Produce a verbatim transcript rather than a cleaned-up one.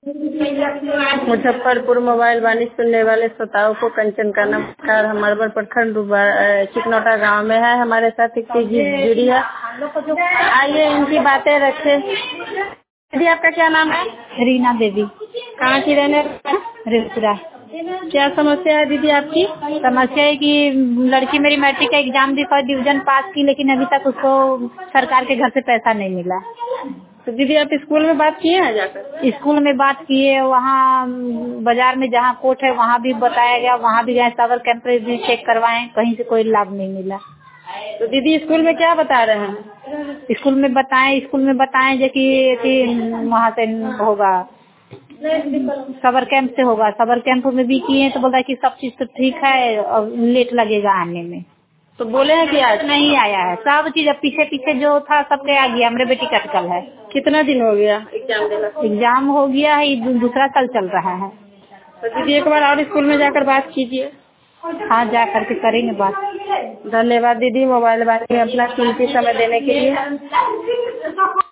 Muzaffarpur mobile वाणी सुनने वाले श्रोताओं को कंचन का नमस्कार। हम अरबर प्रखंड चिकनौटा गांव में है। हमारे साथ एक चीज जुड़ी है, आइए इनकी बातें रखें। दीदी आपका क्या नाम है? रीना देवी। कहाँ की रहने? रेपुरा। क्या समस्या है दीदी आपकी? समस्या है कि लड़की मेरी मैट्रिक का एग्जाम दी, फर्स्ट डिवीजन पास की, लेकिन अभी तक उसको सरकार के घर से पैसा नहीं मिला। तो दीदी आप स्कूल में बात किए हैं जाकर? स्कूल में बात किए, वहाँ बाजार में जहाँ कोर्ट है वहाँ भी बताया गया, वहाँ भी गए, सावर कैंप भी चेक करवाए, कहीं से कोई लाभ नहीं मिला। तो दीदी स्कूल में क्या बता रहे हैं? स्कूल में बताएं स्कूल में बताएं जो कि वहाँ से होगा, सबर कैंप से होगा। सबर कैंप में भी किए तो बोला कि सब चीज तो ठीक है और लेट लगेगा आने में। तो बोले हैं कि आज नहीं आया है, सब चीज अब पीछे पीछे जो था सबके आ गया। मेरे बेटी का कल है। कितना दिन हो गया एग्जाम देना? एग्जाम हो गया है, दूसरा साल चल रहा है। तो दीदी एक बार और स्कूल में जाकर बात कीजिए। हाँ, जा करके करेंगे बात। धन्यवाद दीदी मोबाइल वाणी में अपना कीमती समय देने के लिए।